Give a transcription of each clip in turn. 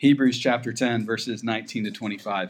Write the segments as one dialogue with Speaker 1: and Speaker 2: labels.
Speaker 1: Hebrews chapter 10, verses 19 to 25.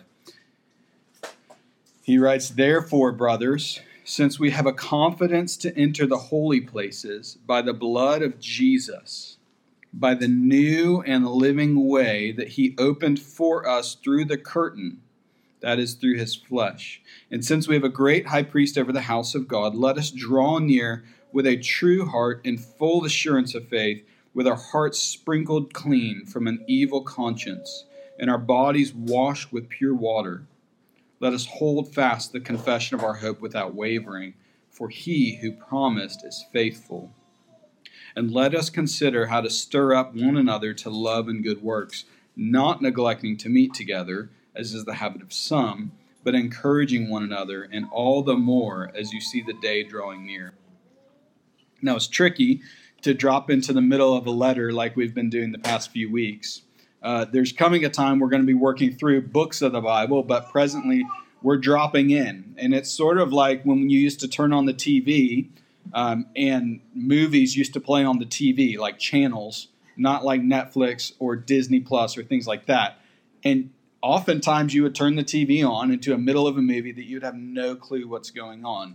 Speaker 1: He writes, "Therefore, brothers, since we have a confidence to enter the holy places by the blood of Jesus, by the new and living way that he opened for us through the curtain, that is, through his flesh. And since we have a great high priest over the house of God, let us draw near with a true heart in full assurance of faith, with our hearts sprinkled clean from an evil conscience, and our bodies washed with pure water. Let us hold fast the confession of our hope without wavering, for he who promised is faithful. And let us consider how to stir up one another to love and good works, not neglecting to meet together, as is the habit of some, but encouraging one another, and all the more as you see the day drawing near." Now, it's tricky to drop into the middle of a letter like we've been doing the past few weeks. There's coming a time we're going to be working through books of the Bible, but presently we're dropping in. And it's sort of like when you used to turn on the TV and movies used to play on the TV, like channels, not like Netflix or Disney Plus or things like that. And oftentimes you would turn the TV on into the middle of a movie that you'd have no clue what's going on.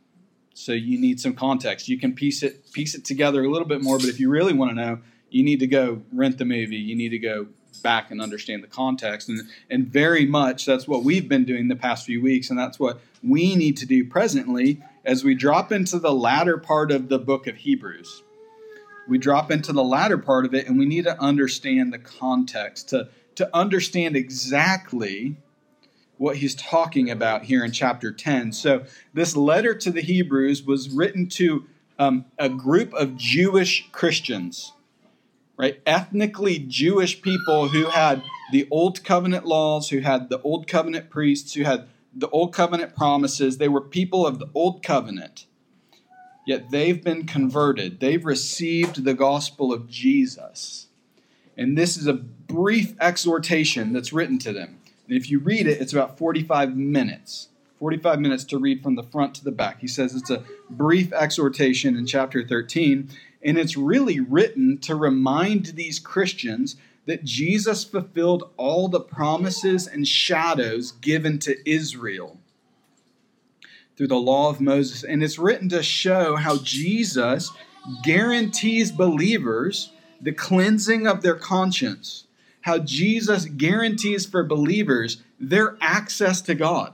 Speaker 1: So you need some context. You can piece it together a little bit more, but if you really want to know, you need to go rent the movie. You need to go back and understand the context. And very much that's what we've been doing the past few weeks, and that's what we need to do presently as we drop into the latter part of the book of Hebrews. We drop into the latter part of it, and we need to understand the context to understand exactly what he's talking about here in chapter 10. So this letter to the Hebrews was written to a group of Jewish Christians, right? Ethnically Jewish people who had the Old Covenant laws, who had the Old Covenant priests, who had the Old Covenant promises. They were people of the Old Covenant, yet they've been converted. They've received the gospel of Jesus. And this is a brief exhortation that's written to them. And if you read it, it's about 45 minutes. 45 minutes to read from the front to the back. He says it's a brief exhortation in chapter 13, and it's really written to remind these Christians that Jesus fulfilled all the promises and shadows given to Israel through the law of Moses. And it's written to show how Jesus guarantees believers the cleansing of their conscience, how Jesus guarantees for believers their access to God.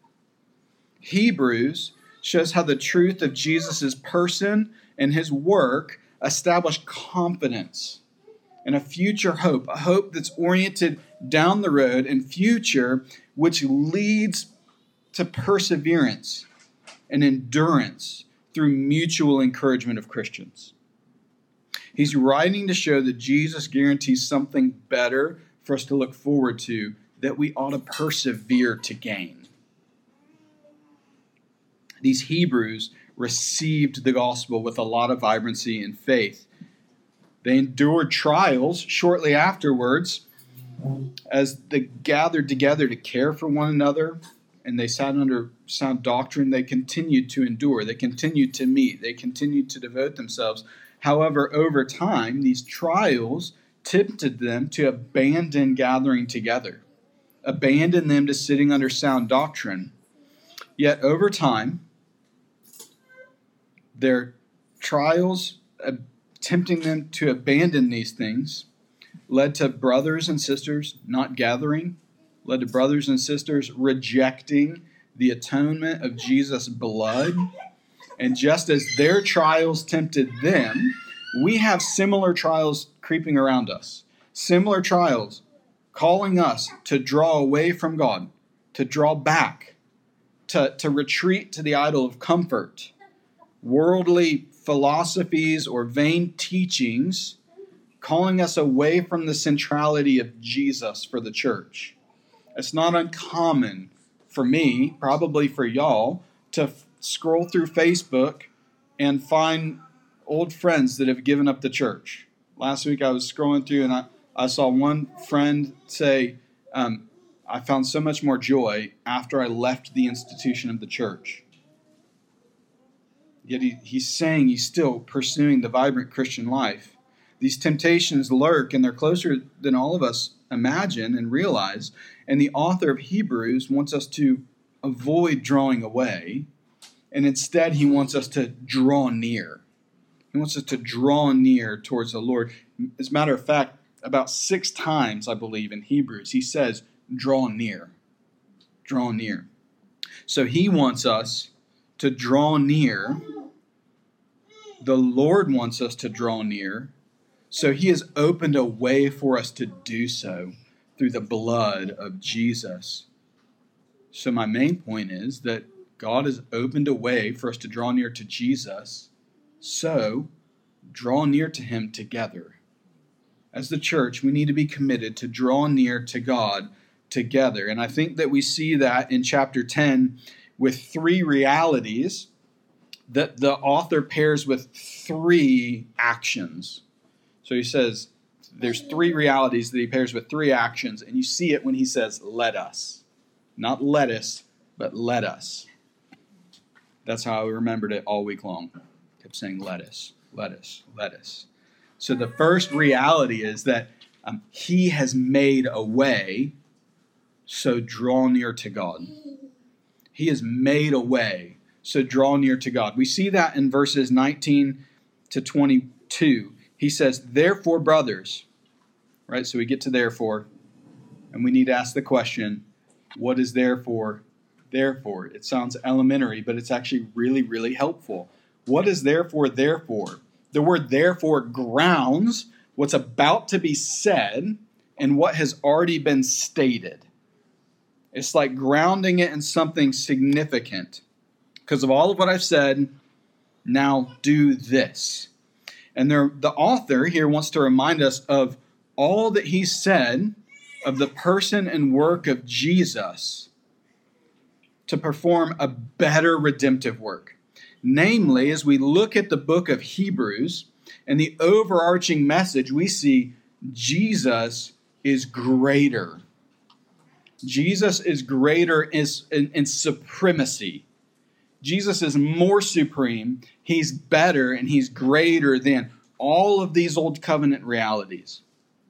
Speaker 1: Hebrews shows how the truth of Jesus' person and his work establish confidence and a future hope, a hope that's oriented down the road and future, which leads to perseverance and endurance through mutual encouragement of Christians. He's writing to show that Jesus guarantees something better for us to look forward to, that we ought to persevere to gain. These Hebrews received the gospel with a lot of vibrancy and faith. They endured trials shortly afterwards as they gathered together to care for one another, and they sat under sound doctrine. They continued to endure. They continued to meet. They continued to devote themselves. However, over time, these trials tempted them to abandon gathering together, abandon them to sitting under sound doctrine. Yet over time, their trials tempting them to abandon these things led to brothers and sisters not gathering, led to brothers and sisters rejecting the atonement of Jesus' blood. And just as their trials tempted them, we have similar trials creeping around us. Similar trials calling us to draw away from God, to draw back, to retreat to the idol of comfort, worldly philosophies or vain teachings, calling us away from the centrality of Jesus for the church. It's not uncommon for me, probably for y'all, to scroll through Facebook and find old friends that have given up the church. Last week I was scrolling through and I saw one friend say, I found so much more joy after I left the institution of the church. Yet he's saying he's still pursuing the vibrant Christian life. These temptations lurk, and they're closer than all of us imagine and realize. And the author of Hebrews wants us to avoid drawing away, and instead he wants us to draw near. He wants us to draw near towards the Lord. As a matter of fact, about 6 times, I believe, in Hebrews, he says, draw near. Draw near. So he wants us to draw near. The Lord wants us to draw near. So he has opened a way for us to do so through the blood of Jesus. So my main point is that God has opened a way for us to draw near to Jesus. So draw near to him together. As the church, we need to be committed to draw near to God together. And I think that we see that in chapter 10 with 3 realities that the author pairs with 3 actions. So he says there's 3 realities that he pairs with 3 actions, and you see it when he says, let us. Not lettuce, but let us. That's how I remembered it all week long. Kept saying lettuce, lettuce, lettuce. So the first reality is that he has made a way, so draw near to God. He has made a way, so draw near to God. We see that in verses 19 to 22. He says, therefore, brothers, right? So we get to therefore, and we need to ask the question, what is therefore? Therefore, it sounds elementary, but it's actually really, really helpful. What is therefore? Therefore, the word therefore grounds what's about to be said and what has already been stated. It's like grounding it in something significant. Because of all of what I've said, now do this. And the author here wants to remind us of all that he said of the person and work of Jesus to perform a better redemptive work. Namely, as we look at the book of Hebrews and the overarching message, we see Jesus is greater. Jesus is greater in supremacy. Jesus is more supreme, he's better, and he's greater than all of these old covenant realities.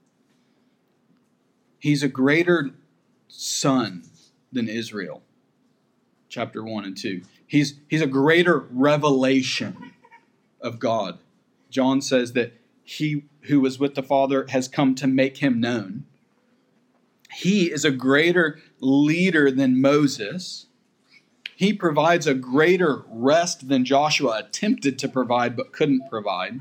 Speaker 1: He's a greater son than Israel. Chapter 1 and 2. He's a greater revelation of God. John says that he who was with the Father has come to make him known. He is a greater leader than Moses. He provides a greater rest than Joshua attempted to provide but couldn't provide.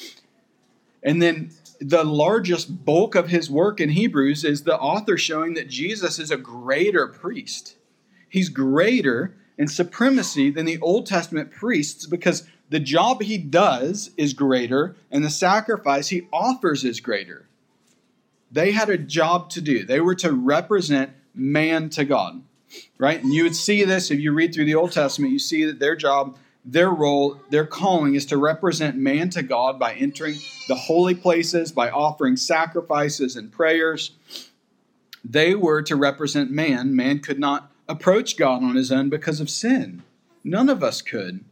Speaker 1: And then the largest bulk of his work in Hebrews is the author showing that Jesus is a greater priest. He's greater in supremacy than the Old Testament priests because the job he does is greater and the sacrifice he offers is greater. They had a job to do. They were to represent man to God, right? And you would see this if you read through the Old Testament. You see that their job, their role, their calling is to represent man to God by entering the holy places, by offering sacrifices and prayers. They were to represent man. Man could not approach God on his own because of sin. None of us could.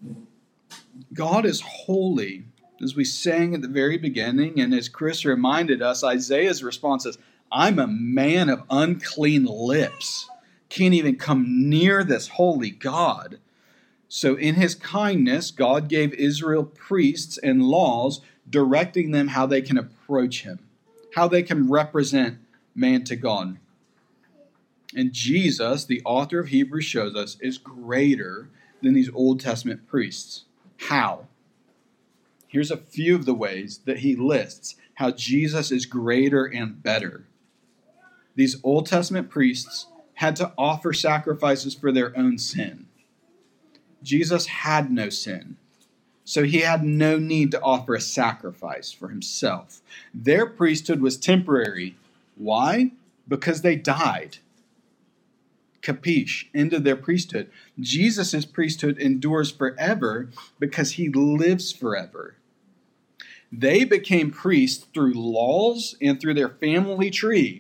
Speaker 1: God is holy. As we sang at the very beginning, and as Chris reminded us, Isaiah's response is, I'm a man of unclean lips. Can't even come near this holy God. So in his kindness, God gave Israel priests and laws directing them how they can approach him, how they can represent man to God. And Jesus, the author of Hebrews, shows us is greater than these Old Testament priests. How? Here's a few of the ways that he lists how Jesus is greater and better. These Old Testament priests had to offer sacrifices for their own sin. Jesus had no sin, so he had no need to offer a sacrifice for himself. Their priesthood was temporary. Why? Because they died. Capiche, end of their priesthood. Jesus' priesthood endures forever because he lives forever. They became priests through laws and through their family tree.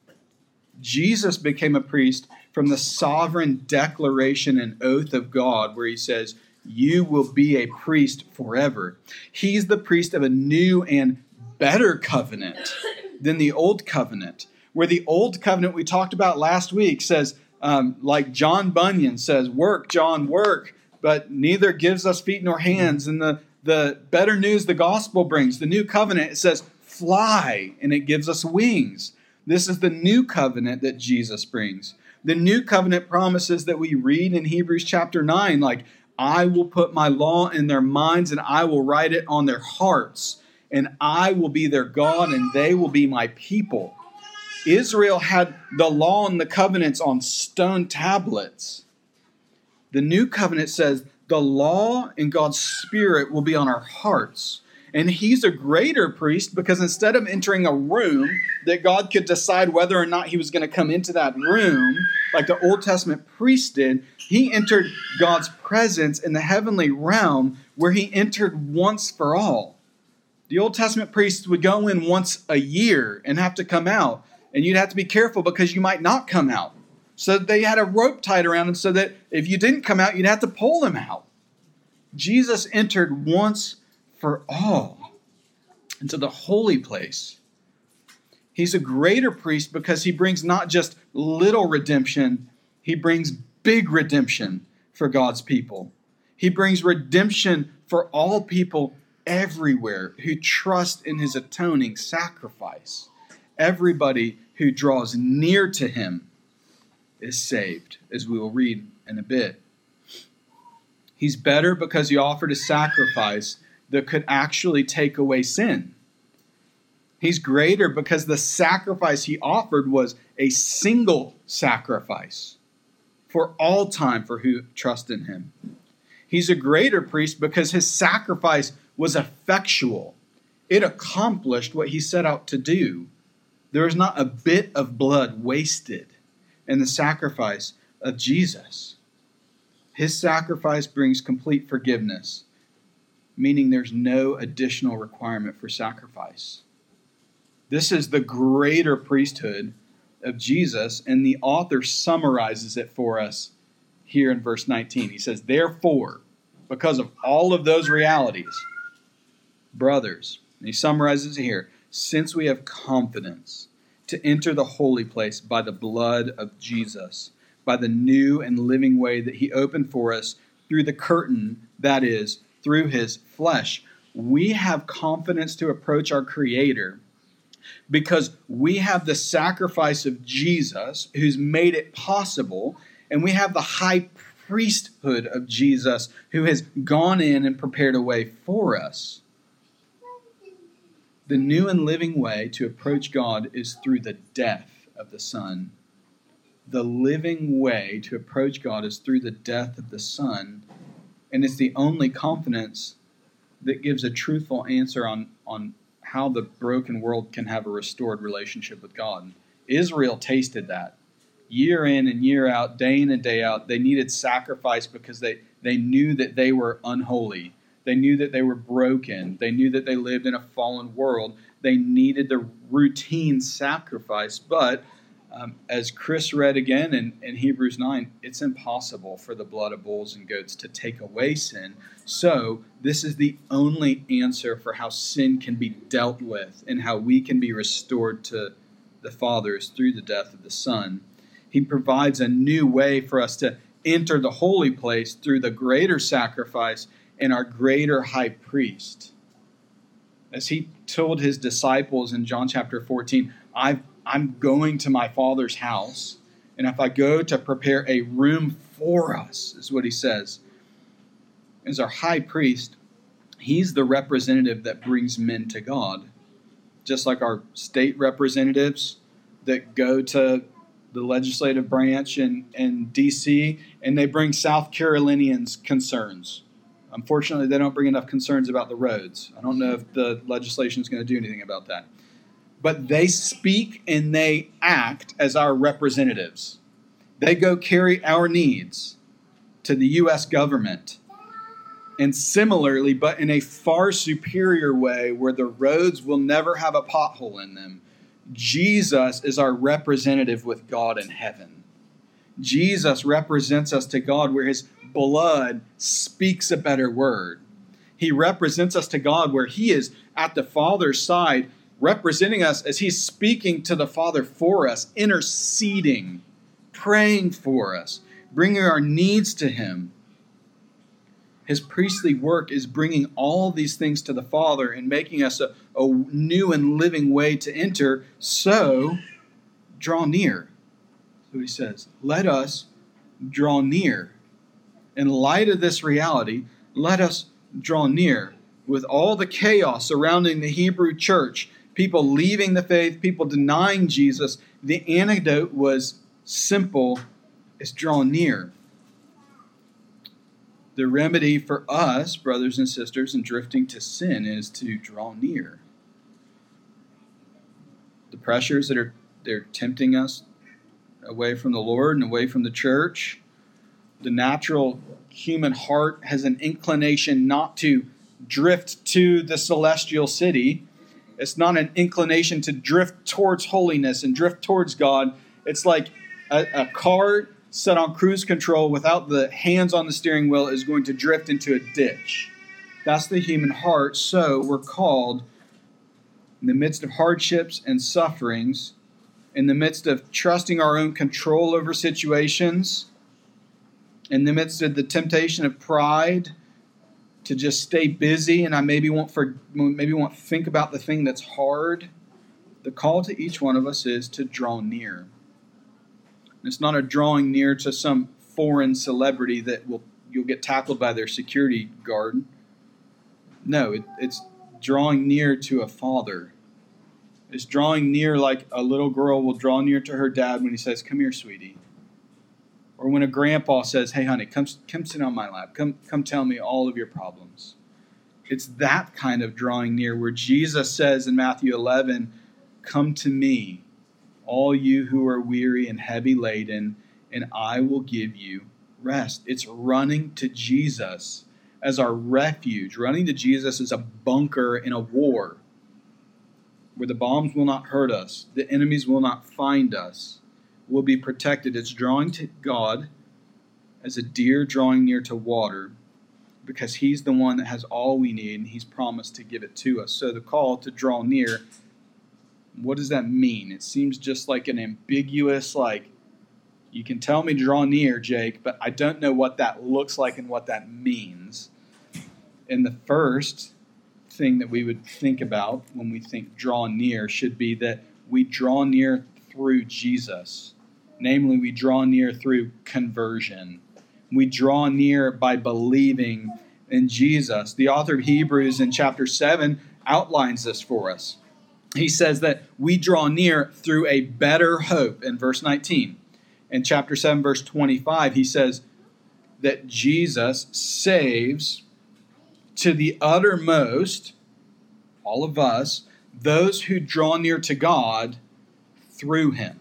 Speaker 1: Jesus became a priest from the sovereign declaration and oath of God, where he says, you will be a priest forever. He's the priest of a new and better covenant than the old covenant, Where the old covenant we talked about last week says, like John Bunyan says, work, John, work, but neither gives us feet nor hands. And the better news the gospel brings, the new covenant, it says, fly, and it gives us wings. This is the new covenant that Jesus brings. The new covenant promises that we read in Hebrews chapter 9, like, I will put my law in their minds and I will write it on their hearts, and I will be their God and they will be my people. Israel had the law and the covenants on stone tablets. The new covenant says the law and God's Spirit will be on our hearts. And he's a greater priest because instead of entering a room that God could decide whether or not he was going to come into that room, like the Old Testament priest did, he entered God's presence in the heavenly realm where he entered once for all. The Old Testament priests would go in once a year and have to come out. And you'd have to be careful because you might not come out. So they had a rope tied around them so that if you didn't come out, you'd have to pull them out. Jesus entered once for all into the holy place. He's a greater priest because he brings not just little redemption, he brings big redemption for God's people. He brings redemption for all people everywhere who trust in his atoning sacrifice. Everybody who draws near to him is saved, as we will read in a bit. He's better because he offered a sacrifice that could actually take away sin. He's greater because the sacrifice he offered was a single sacrifice for all time for who trust in him. He's a greater priest because his sacrifice was effectual. It accomplished what he set out to do. There is not a bit of blood wasted in the sacrifice of Jesus. His sacrifice brings complete forgiveness, meaning there's no additional requirement for sacrifice. This is the greater priesthood of Jesus, and the author summarizes it for us here in verse 19. He says, therefore, because of all of those realities, brothers, and he summarizes it here, since we have confidence to enter the holy place by the blood of Jesus, by the new and living way that he opened for us through the curtain, that is, through his flesh, we have confidence to approach our Creator because we have the sacrifice of Jesus who's made it possible, and we have the high priesthood of Jesus who has gone in and prepared a way for us. The new and living way to approach God is through the death of the Son. The living way to approach God is through the death of the Son, and it's the only confidence that gives a truthful answer on how the broken world can have a restored relationship with God. Israel tasted that. Year in and year out, day in and day out, they needed sacrifice because they knew that they were unholy. They knew that they were broken. They knew that they lived in a fallen world. They needed the routine sacrifice. But as Chris read again in Hebrews 9, it's impossible for the blood of bulls and goats to take away sin. So this is the only answer for how sin can be dealt with and how we can be restored to the Father is through the death of the Son. He provides a new way for us to enter the holy place through the greater sacrifice and our greater high priest. As he told his disciples in John chapter 14, I'm going to my Father's house, and if I go to prepare a room for us, is what he says. As our high priest, he's the representative that brings men to God. Just like our state representatives that go to the legislative branch in D.C., and they bring South Carolinians' concerns. Unfortunately, they don't bring enough concerns about the roads. I don't know if the legislation is going to do anything about that. But they speak and they act as our representatives. They go carry our needs to the U.S. government. And similarly, but in a far superior way where the roads will never have a pothole in them, Jesus is our representative with God in heaven. Jesus represents us to God where his blood speaks a better word. He represents us to God where he is at the Father's side representing us as he's speaking to the Father for us, interceding, praying for us, bringing our needs to him. His priestly work is bringing all these things to the Father and making us a new and living way to enter. So, draw near. That's what he says. Let us draw near. In light of this reality, let us draw near. With all the chaos surrounding the Hebrew church, people leaving the faith, people denying Jesus, the antidote was simple: is draw near. The remedy for us, brothers and sisters, in drifting to sin is to draw near. The pressures that they're tempting us away from the Lord and away from the church, the natural human heart has an inclination not to drift to the celestial city. It's not an inclination to drift towards holiness and drift towards God. It's like a car set on cruise control without the hands on the steering wheel is going to drift into a ditch. That's the human heart. So we're called, in the midst of hardships and sufferings, in the midst of trusting our own control over situations, in the midst of the temptation of pride, to just stay busy, and I maybe won't think about the thing that's hard. The call to each one of us is to draw near. It's not a drawing near to some foreign celebrity that you'll get tackled by their security guard. No, it's drawing near to a father. It's drawing near like a little girl will draw near to her dad when he says, "Come here, sweetie." Or when a grandpa says, "Hey, honey, come sit on my lap. Come tell me all of your problems." It's that kind of drawing near where Jesus says in Matthew 11, "Come to me, all you who are weary and heavy laden, and I will give you rest." It's running to Jesus as our refuge. Running to Jesus as a bunker in a war where the bombs will not hurt us, the enemies will not find us. We'll be protected. It's drawing to God as a deer drawing near to water, because he's the one that has all we need and he's promised to give it to us. So the call to draw near, what does that mean? It seems just like an ambiguous, you can tell me draw near, Jake, but I don't know what that looks like and what that means. And the first thing that we would think about when we think draw near should be that we draw near through Jesus. Namely, we draw near through conversion. We draw near by believing in Jesus. The author of Hebrews in chapter 7 outlines this for us. He says that we draw near through a better hope in verse 19. In chapter 7, verse 25, he says that Jesus saves to the uttermost, all of us, those who draw near to God through him.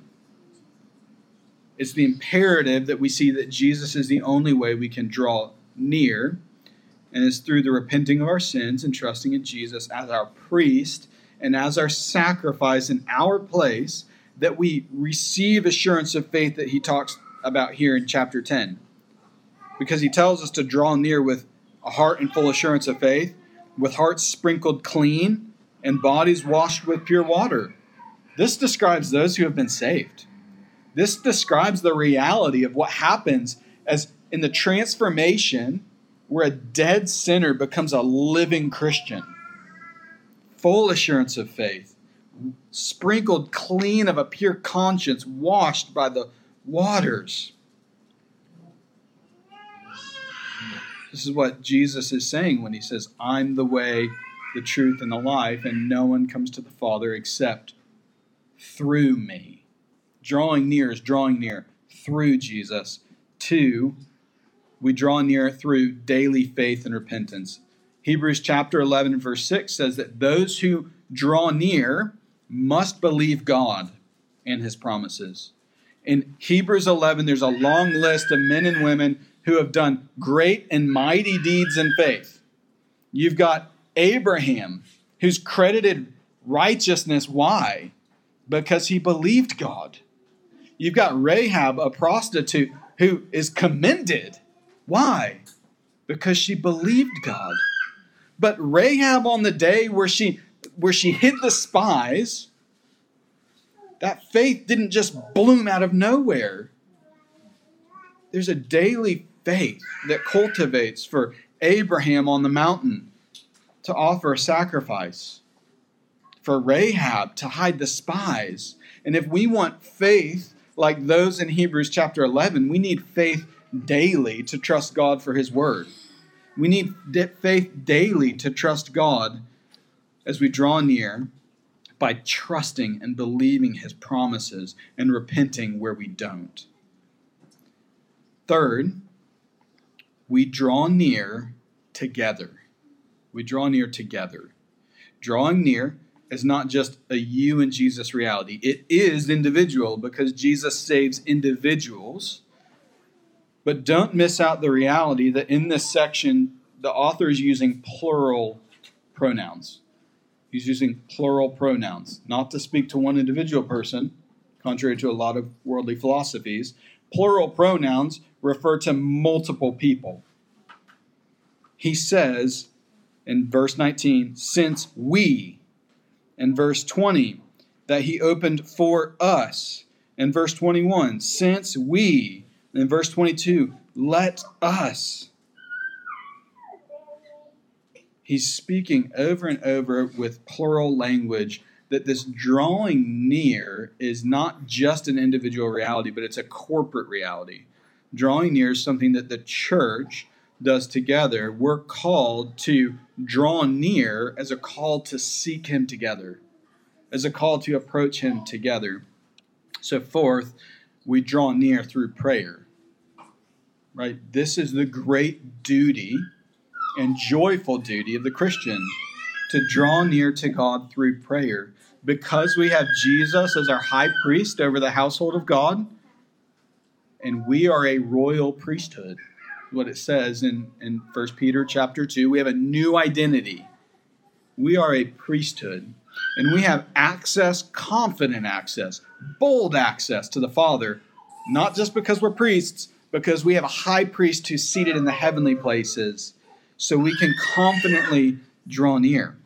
Speaker 1: It's the imperative that we see that Jesus is the only way we can draw near, and it's through the repenting of our sins and trusting in Jesus as our priest and as our sacrifice in our place that we receive assurance of faith that he talks about here in chapter 10. Because he tells us to draw near with a heart in full assurance of faith, with hearts sprinkled clean and bodies washed with pure water. This describes those who have been saved. This describes the reality of what happens as in the transformation where a dead sinner becomes a living Christian. Full assurance of faith, sprinkled clean of a pure conscience, washed by the waters. This is what Jesus is saying when he says, "I'm the way, the truth, and the life, and no one comes to the Father except through me." Drawing near is drawing near through Jesus. 2, we draw near through daily faith and repentance. Hebrews chapter 11 verse 6 says that those who draw near must believe God and his promises. In Hebrews 11, there's a long list of men and women who have done great and mighty deeds in faith. You've got Abraham, who's credited righteousness. Why? Because he believed God. You've got Rahab, a prostitute, who is commended. Why? Because she believed God. But Rahab, on the day where she where she hid the spies, that faith didn't just bloom out of nowhere. There's a daily faith that cultivates for Abraham on the mountain to offer a sacrifice, for Rahab to hide the spies. And if we want faith like those in Hebrews chapter 11, we need faith daily to trust God for his word. We need faith daily to trust God as we draw near by trusting and believing his promises and repenting where we don't. Third, we draw near together. We draw near together. Drawing near is not just a you and Jesus reality. It is individual because Jesus saves individuals. But don't miss out the reality that in this section, the author is using plural pronouns. He's using plural pronouns, not to speak to one individual person, contrary to a lot of worldly philosophies. Plural pronouns refer to multiple people. He says in verse 19, since we. In verse 20, that he opened for us. In verse 21, since we. In verse 22, let us. He's speaking over and over with plural language that this drawing near is not just an individual reality, but it's a corporate reality. Drawing near is something that the church does together. We're called to draw near as a call to seek him together, as a call to approach him together. So fourth, we draw near through prayer. Right? This is the great duty and joyful duty of the Christian, to draw near to God through prayer. Because we have Jesus as our high priest over the household of God, and we are a royal priesthood. What it says in 1 Peter chapter 2, we have a new identity. We are a priesthood, and we have access, confident access, bold access to the Father, not just because we're priests, because we have a high priest who's seated in the heavenly places, so we can confidently draw near.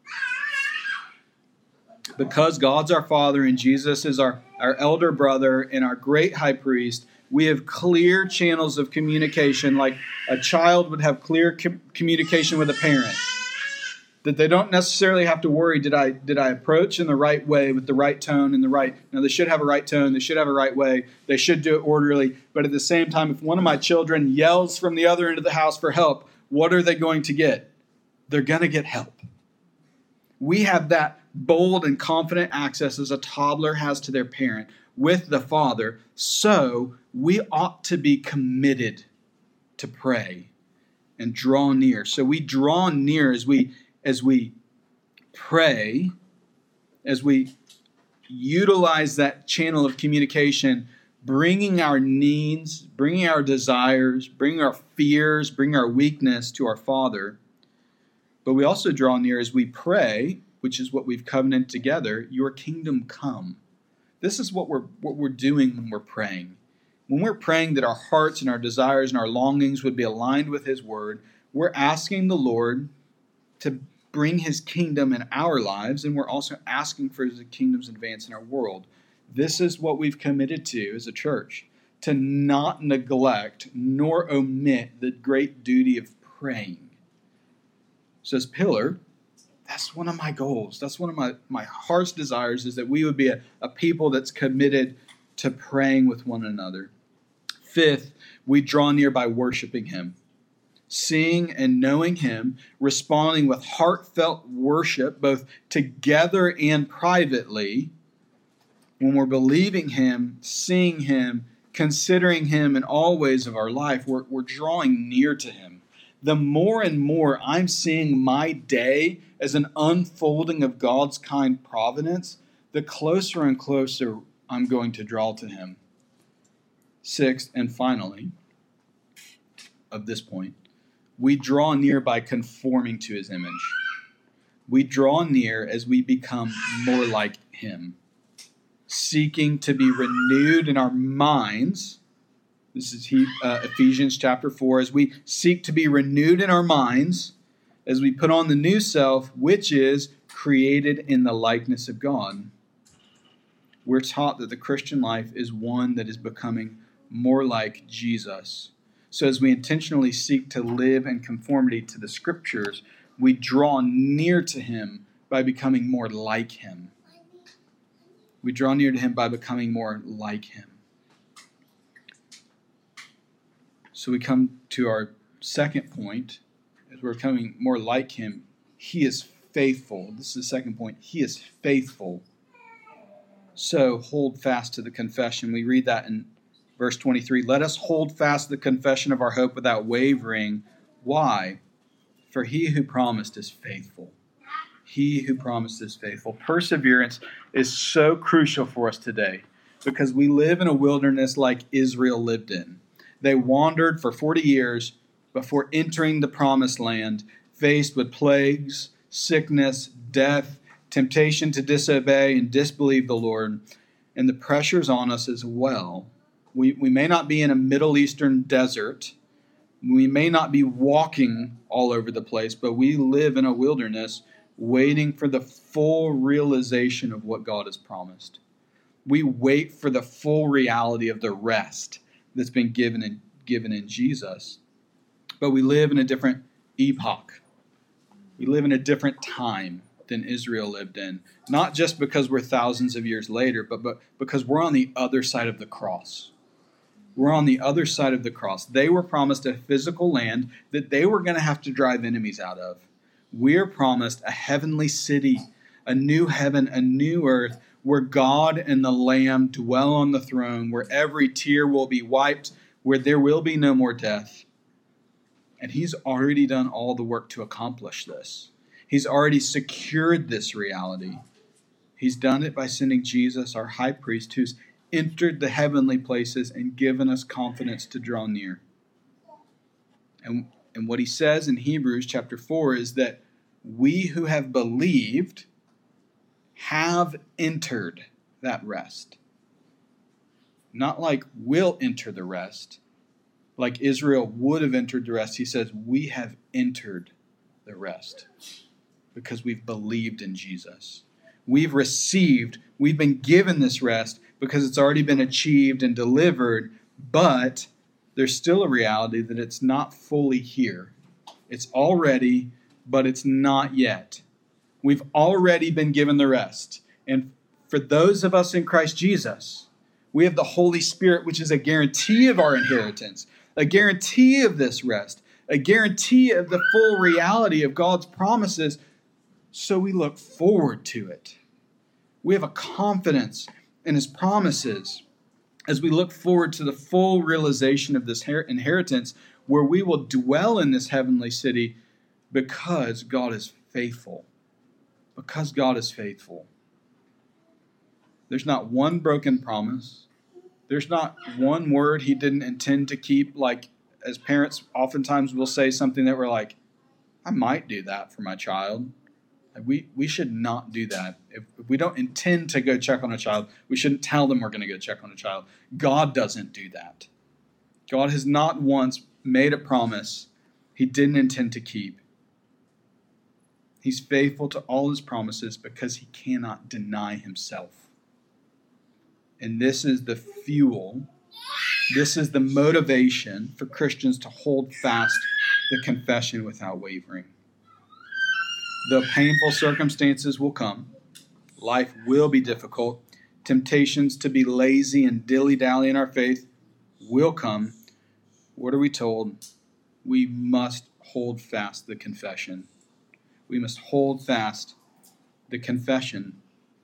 Speaker 1: Because God's our Father and Jesus is our elder brother and our great high priest, we have clear channels of communication, like a child would have clear communication with a parent. That they don't necessarily have to worry, did I approach in the right way with the right tone and the right... Now, they should have a right tone. They should have a right way. They should do it orderly. But at the same time, if one of my children yells from the other end of the house for help, what are they going to get? They're going to get help. We have that bold and confident access as a toddler has to their parent with the Father. So we ought to be committed to pray and draw near. So we draw near as we pray, as we utilize that channel of communication, bringing our needs, bringing our desires, bringing our fears, bringing our weakness to our Father. But we also draw near as we pray, which is what we've covenanted together, your kingdom come. This is what we're doing when we're praying. When we're praying that our hearts and our desires and our longings would be aligned with his word, we're asking the Lord to bring his kingdom in our lives, and we're also asking for his kingdom's advance in our world. This is what we've committed to as a church, to not neglect nor omit the great duty of praying. So as Pillar, that's one of my goals. That's one of my heart's desires, is that we would be a people that's committed to praying with one another. Fifth, we draw near by worshiping him. Seeing and knowing him, responding with heartfelt worship, both together and privately, when we're believing him, seeing him, considering him in all ways of our life, we're drawing near to him. The more and more I'm seeing my day as an unfolding of God's kind providence, the closer and closer I'm going to draw to him. Sixth, and finally, of this point, we draw near by conforming to his image. We draw near as we become more like him, seeking to be renewed in our minds. This is Ephesians chapter 4. As we seek to be renewed in our minds, as we put on the new self, which is created in the likeness of God, we're taught that the Christian life is one that is becoming more like Jesus. So as we intentionally seek to live in conformity to the Scriptures, we draw near to him by becoming more like him. We draw near to him by becoming more like him. So we come to our second point. As we're becoming more like him, he is faithful. This is the second point. He is faithful. So hold fast to the confession. We read that in verse 23. Let us hold fast the confession of our hope without wavering. Why? For he who promised is faithful. He who promised is faithful. Perseverance is so crucial for us today because we live in a wilderness like Israel lived in. They wandered for 40 years before entering the promised land, faced with plagues, sickness, death, temptation to disobey and disbelieve the Lord, and the pressure's on us as well. We may not be in a Middle Eastern desert. We may not be walking all over the place, but we live in a wilderness waiting for the full realization of what God has promised. We wait for the full reality of the rest that's been given in Jesus. But we live in a different epoch. We live in a different time than Israel lived in. Not just because we're thousands of years later, but because we're on the other side of the cross. We're on the other side of the cross. They were promised a physical land that they were going to have to drive enemies out of. We're promised a heavenly city, a new heaven, a new earth, where God and the Lamb dwell on the throne, where every tear will be wiped, where there will be no more death. And he's already done all the work to accomplish this. He's already secured this reality. He's done it by sending Jesus, our high priest, who's entered the heavenly places and given us confidence to draw near. And what he says in Hebrews chapter 4 is that we who have believed have entered that rest. Not like we'll enter the rest, like Israel would have entered the rest. He says we have entered the rest because we've believed in Jesus. We've been given this rest because it's already been achieved and delivered, but there's still a reality that it's not fully here. It's already, but it's not yet. We've already been given the rest. And for those of us in Christ Jesus, we have the Holy Spirit, which is a guarantee of our inheritance, a guarantee of this rest, a guarantee of the full reality of God's promises. So we look forward to it. We have a confidence in his promises as we look forward to the full realization of this inheritance where we will dwell in this heavenly city because God is faithful. Because God is faithful. There's not one broken promise. There's not one word he didn't intend to keep. Like, as parents, oftentimes we'll say something that we're like, I might do that for my child. We should not do that. If we don't intend to go check on a child, we shouldn't tell them we're going to go check on a child. God doesn't do that. God has not once made a promise he didn't intend to keep. He's faithful to all his promises because he cannot deny himself. And this is the fuel, this is the motivation for Christians to hold fast the confession without wavering. Though painful circumstances will come, life will be difficult, temptations to be lazy and dilly-dally in our faith will come. What are we told? We must hold fast the confession. We must hold fast the confession.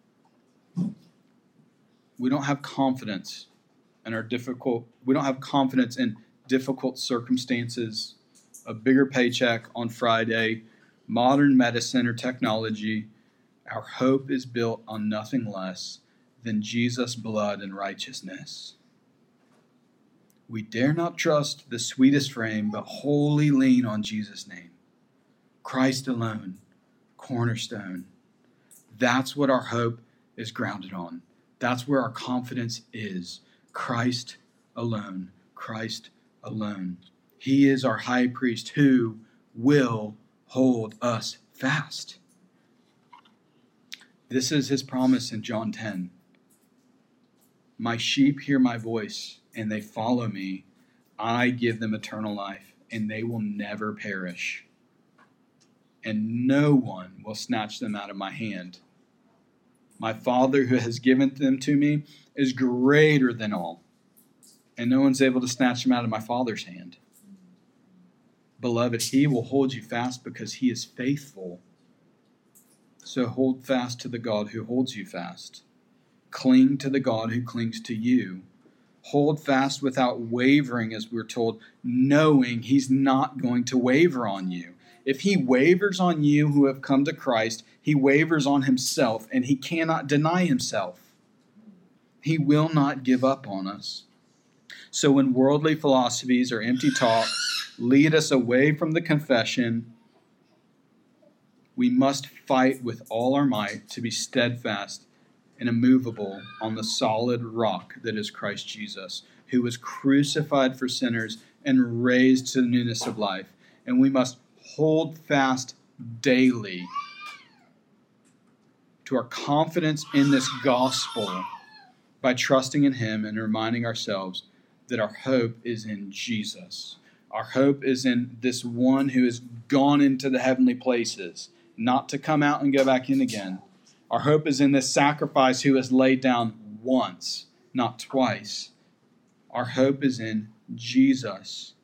Speaker 1: We don't have confidence we don't have confidence in difficult circumstances, a bigger paycheck on Friday, modern medicine or technology. Our hope is built on nothing less than Jesus' blood and righteousness. We dare not trust the sweetest frame, but wholly lean on Jesus' name. Christ alone, cornerstone. That's what our hope is grounded on. That's where our confidence is. Christ alone. Christ alone. He is our high priest who will hold us fast. This is his promise in John 10. My sheep hear my voice, and they follow me. I give them eternal life, and they will never perish. And no one will snatch them out of my hand. My Father who has given them to me is greater than all, and no one's able to snatch them out of my Father's hand. Beloved, he will hold you fast because he is faithful. So hold fast to the God who holds you fast. Cling to the God who clings to you. Hold fast without wavering, as we're told, knowing he's not going to waver on you. If he wavers on you who have come to Christ, he wavers on himself, and he cannot deny himself. He will not give up on us. So when worldly philosophies or empty talk lead us away from the confession, we must fight with all our might to be steadfast and immovable on the solid rock that is Christ Jesus, who was crucified for sinners and raised to the newness of life. And we must hold fast daily to our confidence in this gospel by trusting in him and reminding ourselves that our hope is in Jesus. Our hope is in this one who has gone into the heavenly places, not to come out and go back in again. Our hope is in this sacrifice who has laid down once, not twice. Our hope is in Jesus,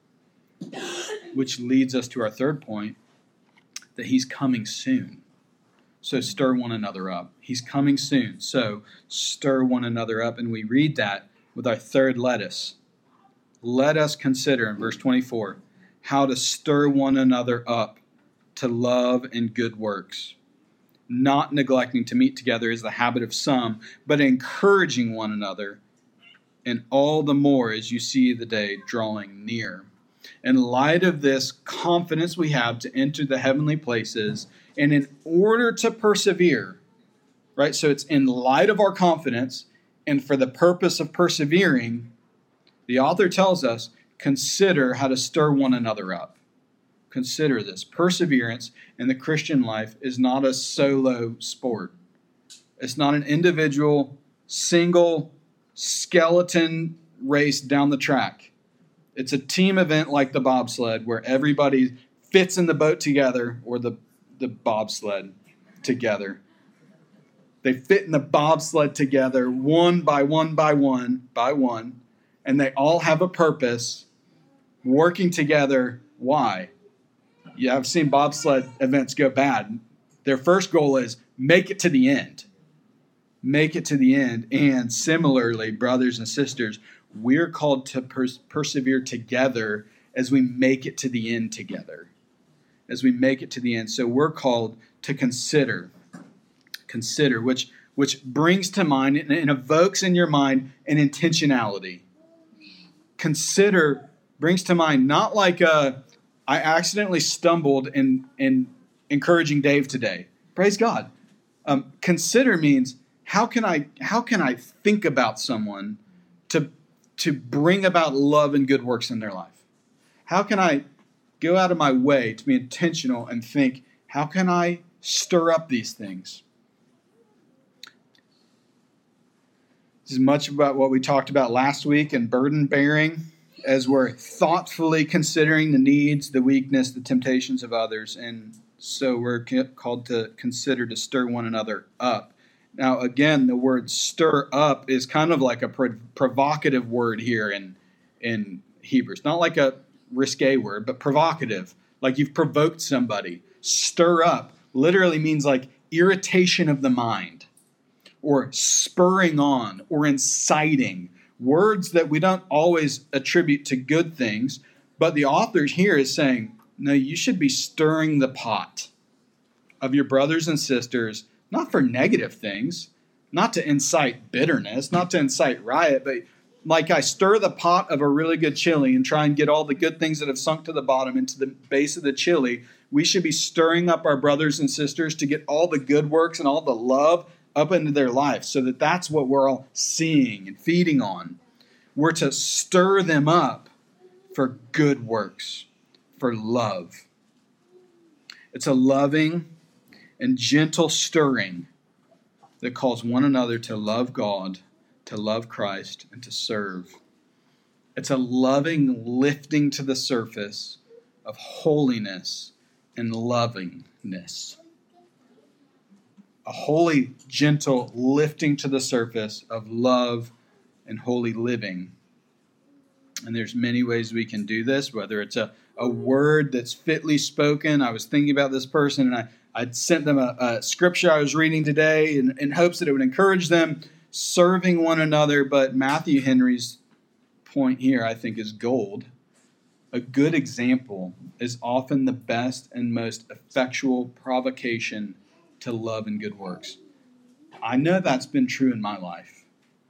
Speaker 1: which leads us to our third point, that he's coming soon. So stir one another up. He's coming soon. So stir one another up. And we read that with our third lettuce. Let us consider in verse 24 how to stir one another up to love and good works, not neglecting to meet together as the habit of some, but encouraging one another, and all the more as you see the day drawing near. In light of this confidence we have to enter the heavenly places, and in order to persevere, right? So it's in light of our confidence, and for the purpose of persevering, the author tells us, consider how to stir one another up. Consider this. Perseverance in the Christian life is not a solo sport. It's not an individual, single skeleton race down the track. It's a team event like the bobsled where everybody fits in the boat together, or the bobsled together. They fit in the bobsled together one by one by one by one, and they all have a purpose, working together. Why? Yeah, I've seen bobsled events go bad. Their first goal is make it to the end. Make it to the end. And similarly, brothers and sisters, we're called to persevere together as we make it to the end together. As we make it to the end. So we're called to consider, which brings to mind and evokes in your mind an intentionality. Consider brings to mind not like I accidentally stumbled in encouraging Dave today. Praise God. Consider means how can I think about someone to bring about love and good works in their life? How can I go out of my way to be intentional and think, how can I stir up these things? This is much about what we talked about last week in burden bearing, as we're thoughtfully considering the needs, the weakness, the temptations of others. And so we're called to consider to stir one another up. Now, again, the word stir up is kind of like a provocative word here in Hebrews. Not like a risque word, but provocative. Like you've provoked somebody. Stir up literally means like irritation of the mind, or spurring on, or inciting. Words that we don't always attribute to good things, but the author here is saying, no, you should be stirring the pot of your brothers and sisters, not for negative things, not to incite bitterness, not to incite riot, but like I stir the pot of a really good chili and try and get all the good things that have sunk to the bottom into the base of the chili, we should be stirring up our brothers and sisters to get all the good works and all the love up into their life, so that that's what we're all seeing and feeding on. We're to stir them up for good works, for love. It's a loving and gentle stirring that calls one another to love God, to love Christ, and to serve. It's a loving lifting to the surface of holiness and lovingness. A holy, gentle lifting to the surface of love and holy living. And there's many ways we can do this, whether it's a word that's fitly spoken. I was thinking about this person, and I'd sent them a scripture I was reading today in hopes that it would encourage them serving one another. But Matthew Henry's point here, I think, is gold. A good example is often the best and most effectual provocation to love and good works. I know that's been true in my life.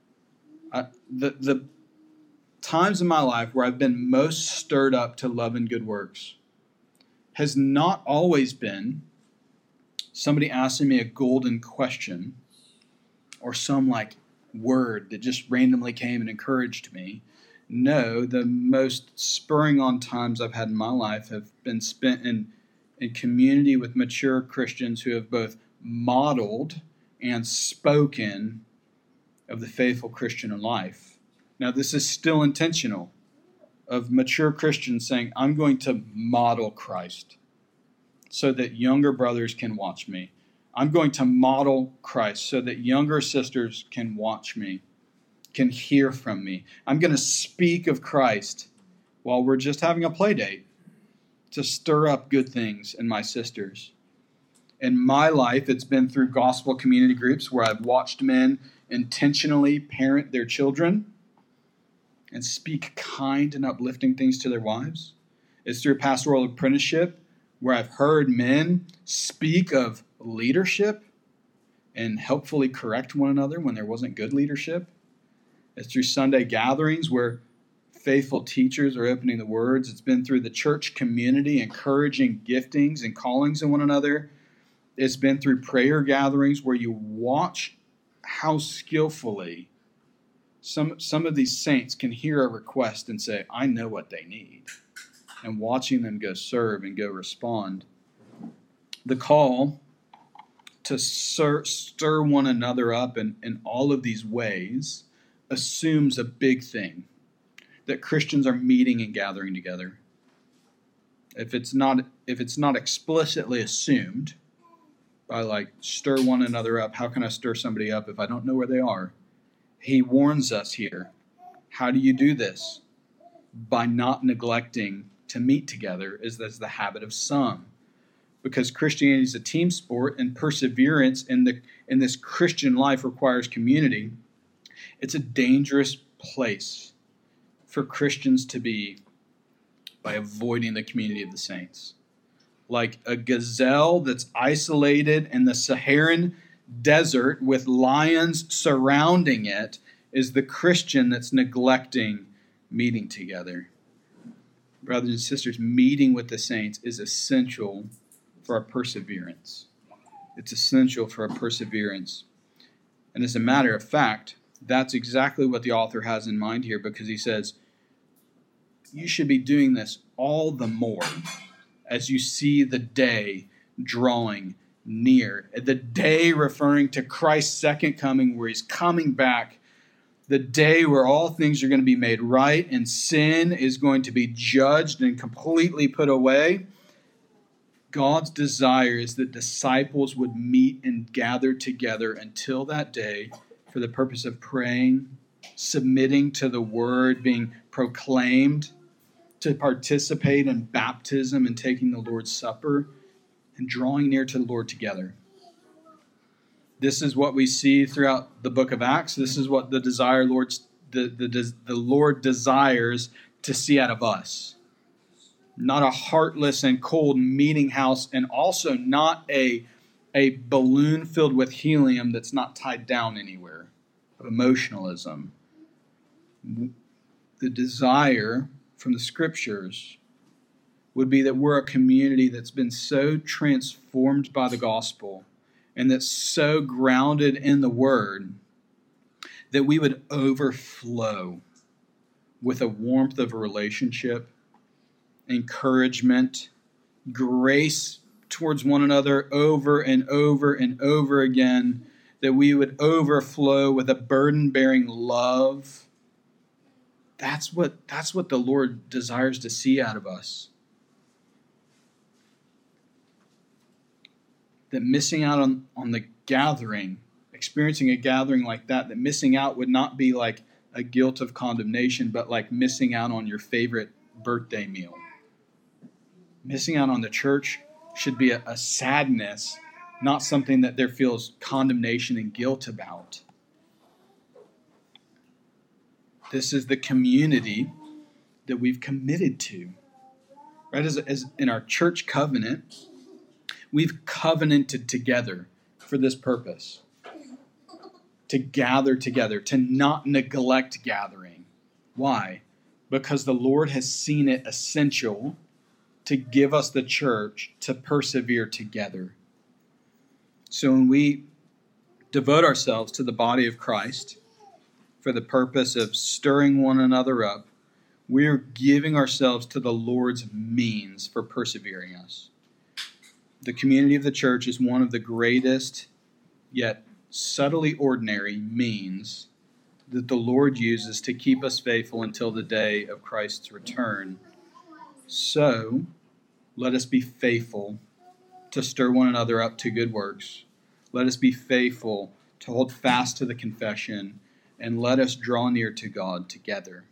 Speaker 1: The times in my life where I've been most stirred up to love and good works has not always been somebody asking me a golden question or some like word that just randomly came and encouraged me. No, the most spurring on times I've had in my life have been spent in community with mature Christians who have both modeled and spoken of the faithful Christian life. Now, this is still intentional, of mature Christians saying, I'm going to model Christ so that younger brothers can watch me. I'm going to model Christ so that younger sisters can watch me, can hear from me. I'm going to speak of Christ while we're just having a play date to stir up good things in my sisters. In my life, it's been through gospel community groups where I've watched men intentionally parent their children and speak kind and uplifting things to their wives. It's through pastoral apprenticeship where I've heard men speak of leadership and helpfully correct one another when there wasn't good leadership. It's through Sunday gatherings where faithful teachers are opening the words. It's been through the church community encouraging giftings and callings in one another. It's been through prayer gatherings where you watch how skillfully some of these saints can hear a request and say, I know what they need. And watching them go serve and go respond. The call to stir one another up in all of these ways assumes a big thing, that Christians are meeting and gathering together. If it's not explicitly assumed by like stir one another up, how can I stir somebody up if I don't know where they are? He warns us here. How do you do this? By not neglecting to meet together, as that's the habit of some. Because Christianity is a team sport, and perseverance in this Christian life requires community. It's a dangerous place for Christians to be by avoiding the community of the saints. Like a gazelle that's isolated in the Saharan desert with lions surrounding it is the Christian that's neglecting meeting together. Brothers and sisters, meeting with the saints is essential for our perseverance. It's essential for our perseverance. And as a matter of fact, that's exactly what the author has in mind here, because he says, you should be doing this all the more as you see the day drawing near. The day referring to Christ's second coming, where he's coming back. The day where all things are going to be made right and sin is going to be judged and completely put away. God's desire is that disciples would meet and gather together until that day for the purpose of praying, submitting to the word being proclaimed, to participate in baptism and taking the Lord's Supper, and drawing near to the Lord together. This is what we see throughout the book of Acts. This is what the Lord desires to see out of us. Not a heartless and cold meeting house, and also not a balloon filled with helium that's not tied down anywhere, of emotionalism. The desire from the scriptures would be that we're a community that's been so transformed by the gospel and that's so grounded in the word that we would overflow with a warmth of a relationship, encouragement, grace towards one another over and over and over again, that we would overflow with a burden-bearing love. That's what the Lord desires to see out of us. That missing out on the gathering, experiencing a gathering like that missing out would not be like a guilt of condemnation, but like missing out on your favorite birthday meal. Missing out on the church should be a sadness, not something that there feels condemnation and guilt about. This is the community that we've committed to. Right? As in our church covenant, we've covenanted together for this purpose. To gather together, to not neglect gathering. Why? Because the Lord has seen it essential to give us the church to persevere together. So when we devote ourselves to the body of Christ for the purpose of stirring one another up, we are giving ourselves to the Lord's means for persevering us. The community of the church is one of the greatest, yet subtly ordinary means that the Lord uses to keep us faithful until the day of Christ's return. So, let us be faithful to stir one another up to good works. Let us be faithful to hold fast to the confession, and let us draw near to God together.